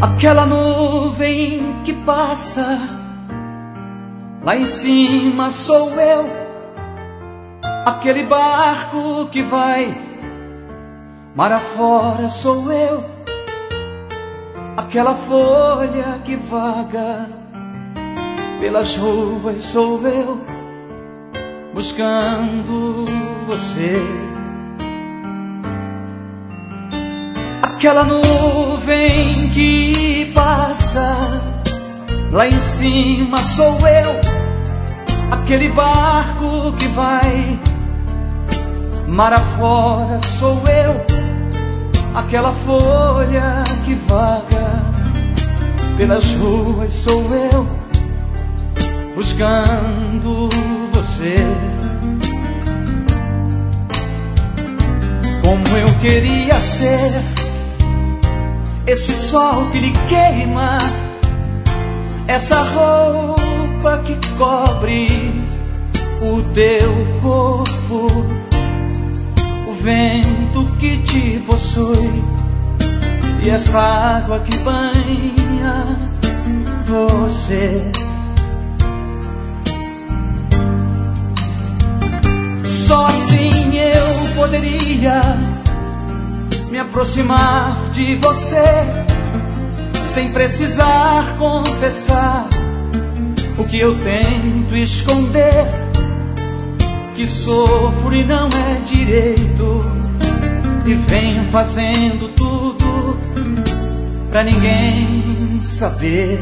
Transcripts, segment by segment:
Aquela nuvem que passa, lá em cima sou eu. Aquele barco que vai mar afora sou eu. Aquela folha que vaga pelas ruas sou eu, buscando você. Aquela nuvem que passa, lá em cima sou eu. Aquele barco que vai mar afora sou eu. Aquela folha que vaga pelas ruas sou eu, buscando você. Como eu queria ser esse sol que lhe queima, essa roupa que cobre o teu corpo, o vento que te possui e essa água que banha você. Só assim eu poderia me aproximar de você, sem precisar confessar o que eu tento esconder, que sofro e não é direito, e venho fazendo tudo pra ninguém saber.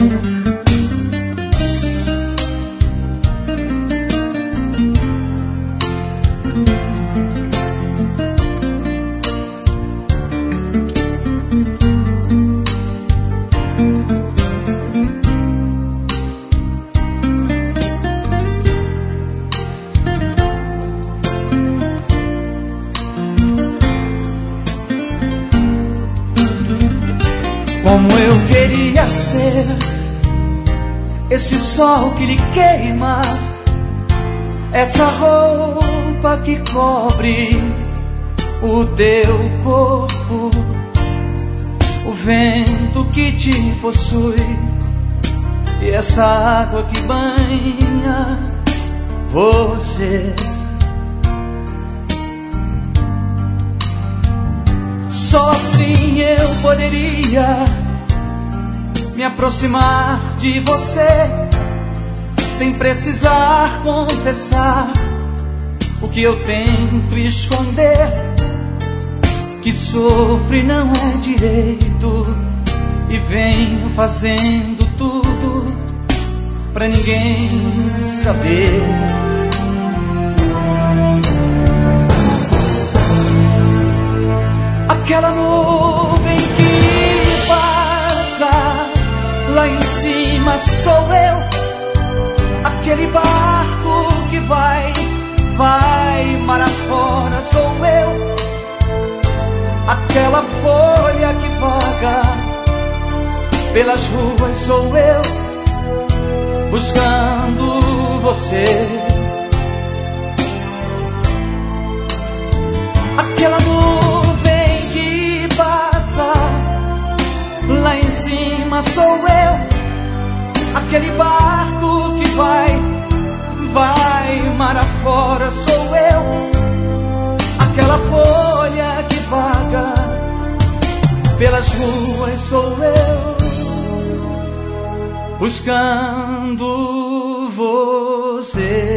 Como eu queria ser esse sol que lhe queima, essa roupa que cobre o teu corpo, o vento que te possui e essa água que banha você. Só assim eu poderia me aproximar de você, sem precisar confessar o que eu tento esconder, que sofro e não é direito, e venho fazendo tudo pra ninguém saber. Aquela nuvem que passa, lá em cima sou eu. Aquele barco que vai mar afora sou eu. Aquela folha que vaga pelas ruas sou eu, buscando você. Aquela nuvem que passa, lá em cima sou eu. Aquele barco que vai mar afora sou eu. Aquela folha que vaga pelas ruas sou eu, buscando você.